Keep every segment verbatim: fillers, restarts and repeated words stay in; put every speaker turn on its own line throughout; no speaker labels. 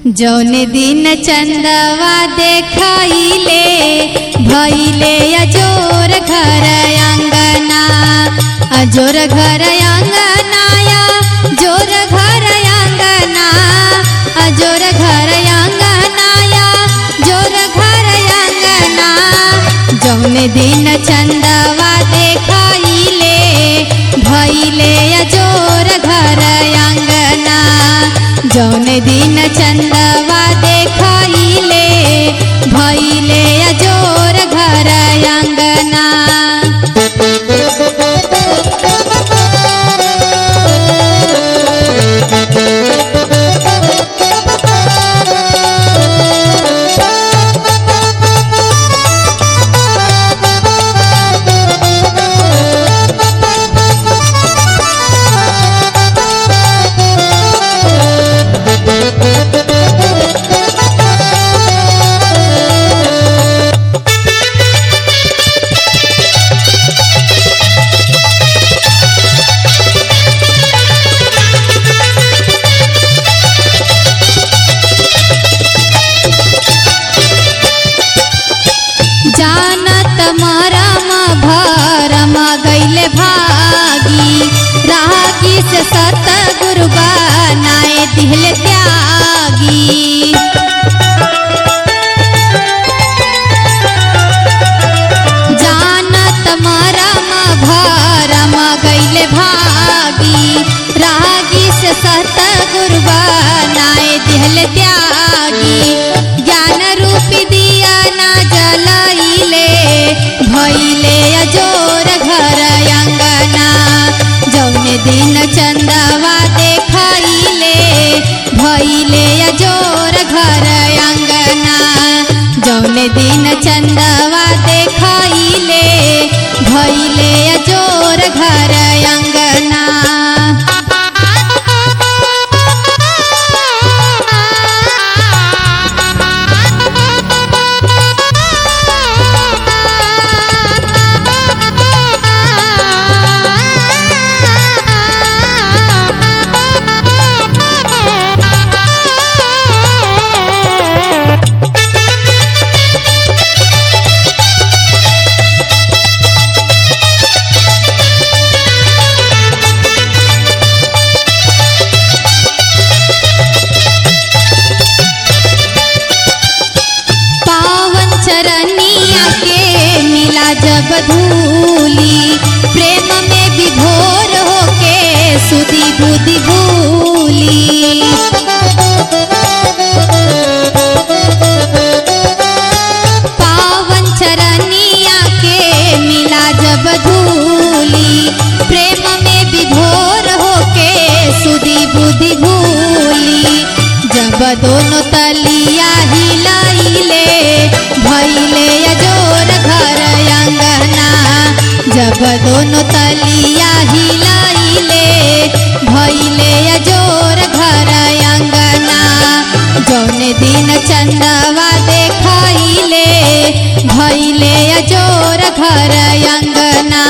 जौने दिन चंदवा देखैले भैले अजोर घर अंगना अजोर घर अंगनाया जोर घर अंगना अजोर घर अंगनाया जोर घर अंगना जौने दिन चंदवा देखैले भैले अजोर घर अंगना जौने दिन चंदवा देखैले भैले अजोर घर अंगना। जानत मरम भरम गैले भागी रागी से सतगुरु बनाए दिहले त्यागी जानत मरम भरम गैले भागी रागी से सतगुरु बनाए दिहले त्यागी ज्ञान रूपी दिया ना जलाइले भैले अजोर घर अंगना जौने दिन चंदवा देखैले भैले अजोर घर अंगना जौने दिन चंदवा देखैले भैले अजोर घर अंगना। चरनिया के मिला जब धूली प्रेम में विभोर होके सुधी बुद्धि भूली पावन चरनिया के मिला जब धूली प्रेम में विभोर होके सुधी बुद्धि भूली जब दोनों तलिया हिलाइले भैले अजोर घर अंगना जब दोनों तलिया हिलाइले भैले अजोर घर अंगना जौने दिन चंदवा देखैले भैले अजोर घर अंगना।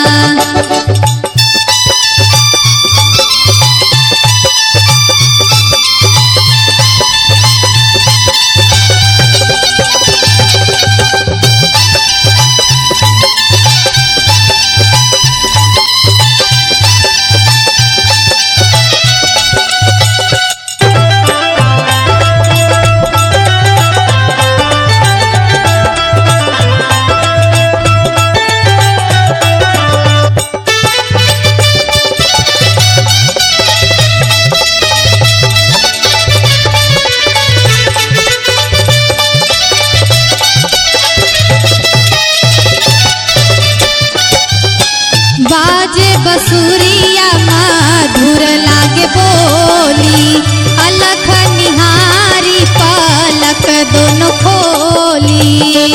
बाजे बसुरिया मधुर लागे बोली अलख निहारी पलक दोनों खोली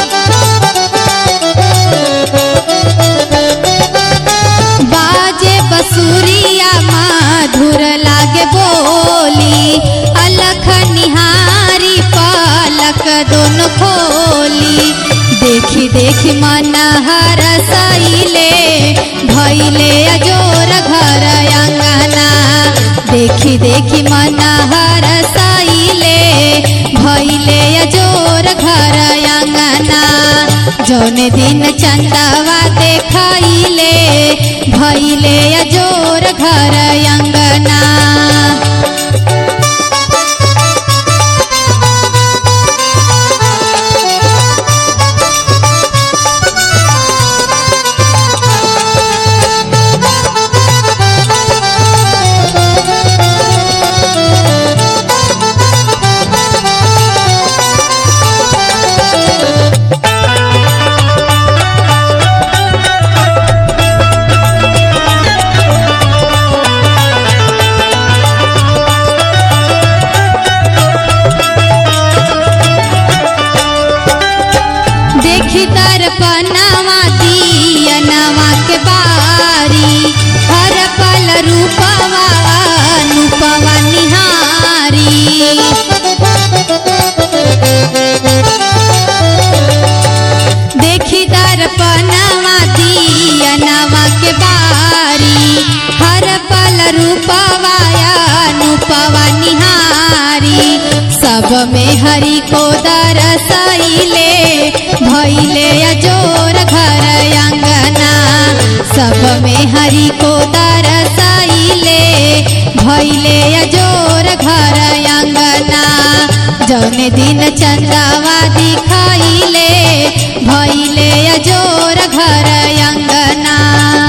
बाजे बसुरिया मधुर लागे बोली अलख निहारी पलक दोनों खोली देखी देखी मन हरसैले भैले अजोर घर अंगना देखी देखी मन हरसैले जौने दिन चंदवा देखैले भैले अजोर घर अंगना। दर्पणवा दियनवा के बारी हर पल रूपवा अनुपवा निहारी। देखी दर्पणवा दियनवा के बारी हर पल रूपवा अनुपवा निहारी। सब में हरि को दरसैले भैले अजोर घर अंगना। सब में हरि को दरसैले भैले अजोर घर अंगना। जौने दिन चंदवा दिखैले भैले अजोर घर अंगना।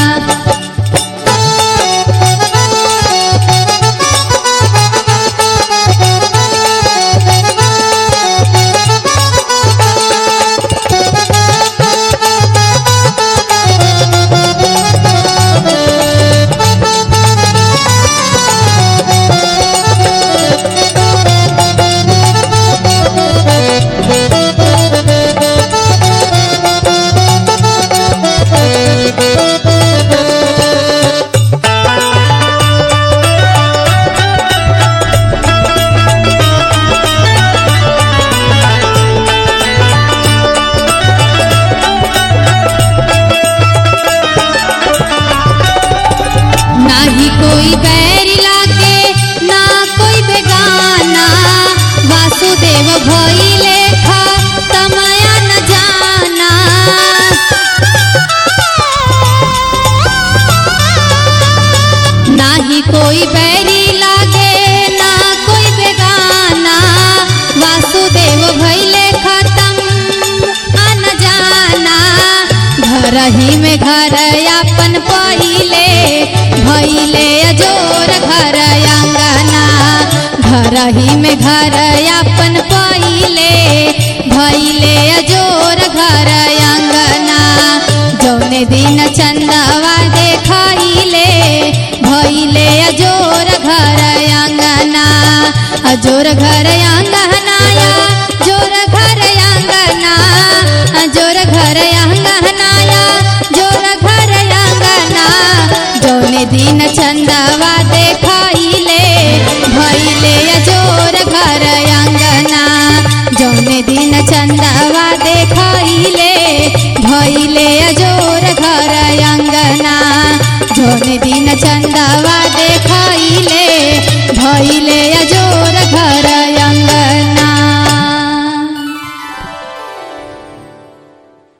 कोई बैरी लागे ना कोई बेगाना। वासुदेव भइले खतमया न जाना। नाही कोई बैरी लागे ना कोई बेगाना। वासुदेव भइले खतम न जाना। घर ही में घर अपन पहिले भैले अजोर घर अंगना। घर ही में घर अपन पहिले भैले अजोर घर अंगना। जौने दिन चंदवा देखैले भैले अजोर घर अंगना। अजोर घर अंगनाया जोर घर अंगना। अजोर घर अंगनाया जोर घर अंगना। जौने दिन चंदा